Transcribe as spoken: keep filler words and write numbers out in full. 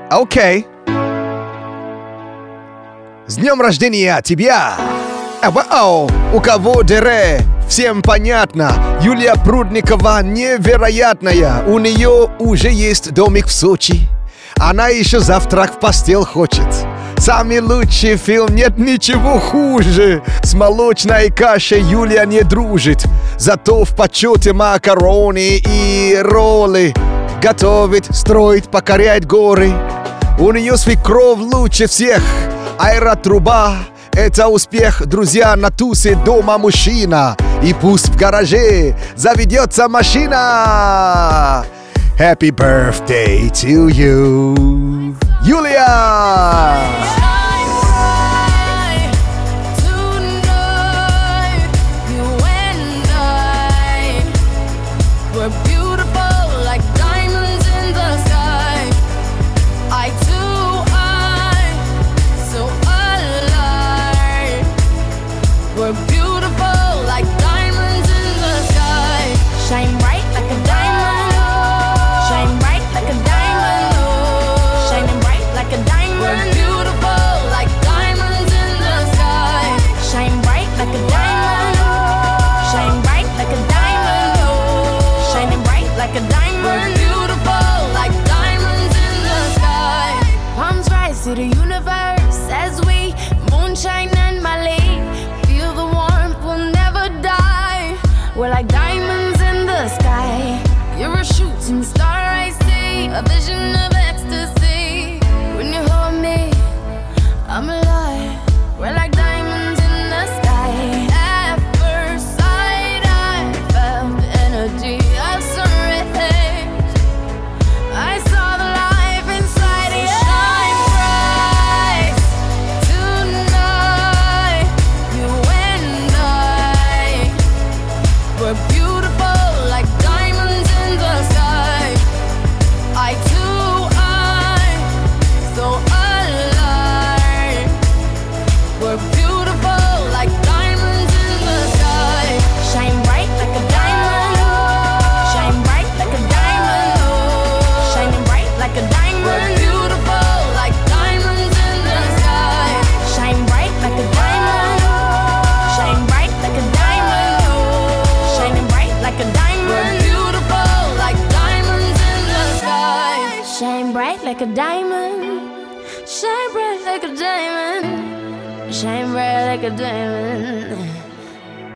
Окей. С днем рождения тебя! Вау, у кого дыре? Всем понятно. Юлия Прудникова невероятная. У нее уже есть домик в Сочи. Она еще завтрак в постель хочет. Самый лучший фильм, нет ничего хуже. С молочной кашей Юлия не дружит. Зато в почете макароны и роллы. Готовит, строит, покоряет горы. У нее свекровь лучше всех. Аэротруба — это успех, друзья, на тусе дома мужчина. И пусть в гараже заведется машина. Happy birthday to you, Юлия! To the universe as we moonshine and Malay. Feel the warmth, we'll never die. We're like diamonds in the sky. You're a shooting star, I see. A vision of ecstasy. When you hold me, I'm alive. We're like diamonds in the sky. At first sight, I felt the energy of sunrise. I saw the life inside you. Like a diamond, shine bright like a diamond, shine bright like a diamond.